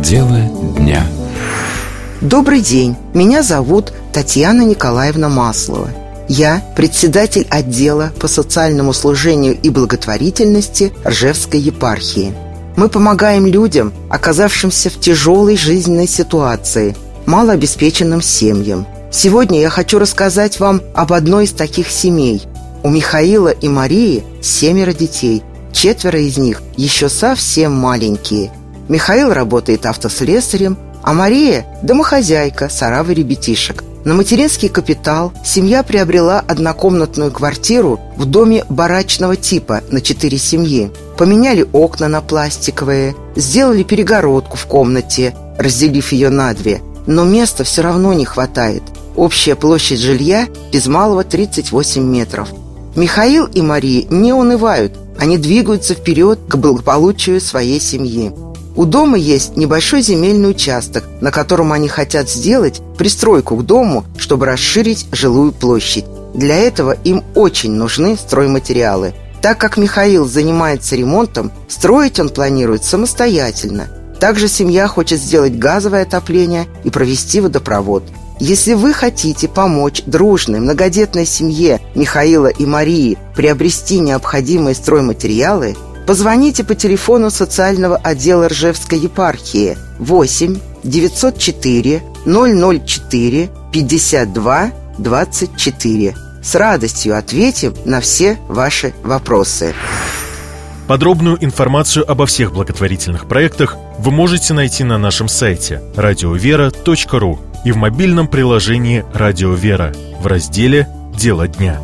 Дело дня. Добрый день, меня зовут Татьяна Николаевна Маслова. Я председатель отдела по социальному служению и благотворительности Ржевской епархии. Мы помогаем людям, оказавшимся в тяжелой жизненной ситуации, малообеспеченным семьям. Сегодня я хочу рассказать вам об одной из таких семей. У Михаила и Марии 7 детей, 4 из них еще совсем маленькие. Михаил работает автослесарем, а Мария – домохозяйка с оравой ребятишек. На материнский капитал семья приобрела однокомнатную квартиру в доме барачного типа на 4 семьи. Поменяли окна на пластиковые, сделали перегородку в комнате, разделив ее на 2. Но места все равно не хватает. Общая площадь жилья без малого 38 метров. Михаил и Мария не унывают, они двигаются вперед к благополучию своей семьи. У дома есть небольшой земельный участок, на котором они хотят сделать пристройку к дому, чтобы расширить жилую площадь. Для этого им очень нужны стройматериалы. Так как Михаил занимается ремонтом, строить он планирует самостоятельно. Также семья хочет сделать газовое отопление и провести водопровод. Если вы хотите помочь дружной многодетной семье Михаила и Марии приобрести необходимые стройматериалы, позвоните по телефону социального отдела Ржевской епархии 8 904 004 52 24. С радостью ответим на все ваши вопросы. Подробную информацию обо всех благотворительных проектах вы можете найти на нашем сайте radiovera.ru и в мобильном приложении «Радио Вера» в разделе «Дело дня».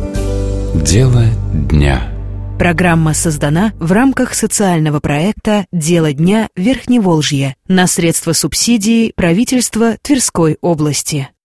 Дело дня. Программа создана в рамках социального проекта «Дело дня Верхневолжье» на средства субсидии правительства Тверской области.